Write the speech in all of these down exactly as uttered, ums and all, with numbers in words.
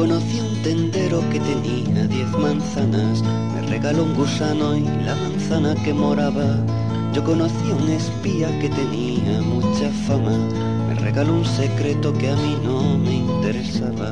conocí a un tendero que tenía diez manzanas, me regaló un gusano y la manzana que moraba. Yo conocí a un espía que tenía mucha fama, me regaló un secreto que a mí no me interesaba.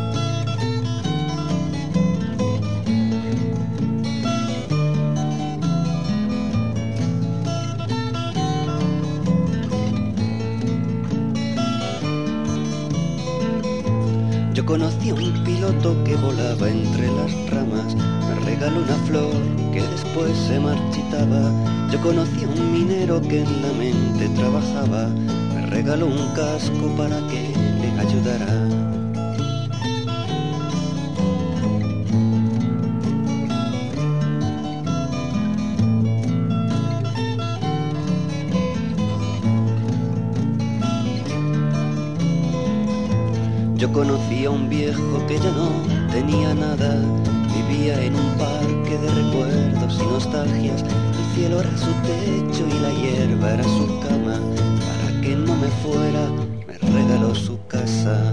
Yo conocí a un piloto que volaba entre las ramas, me regaló una flor que después se marchitaba. Yo conocí a un minero que en la mente trabajaba, me regaló un casco para que le ayudara. Yo conocí a un viejo que ya no tenía nada, vivía en un parque de recuerdos y nostalgias. El cielo era su techo y la hierba era su cama, para que no me fuera me regaló su casa.